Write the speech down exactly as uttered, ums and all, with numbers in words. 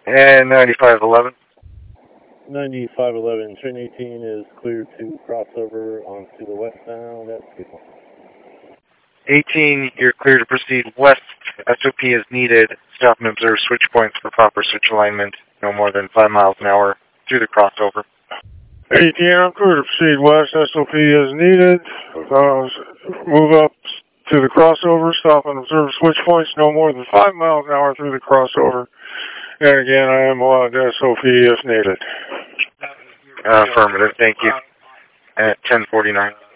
And ninety-five eleven. ninety-five eleven, train eighteen is cleared to crossover onto the westbound at Skidmore. eighteen, you're clear to proceed west. S O P is needed. Stop and observe switch points for proper switch alignment. No more than five miles an hour through the crossover. eighteen, I'm clear to proceed west. S O P is needed. Uh, move up to the crossover. Stop and observe switch points. No more than five miles an hour through the crossover. And again, I am allowed S O P if needed. Uh, affirmative. Thank you. At ten forty-nine.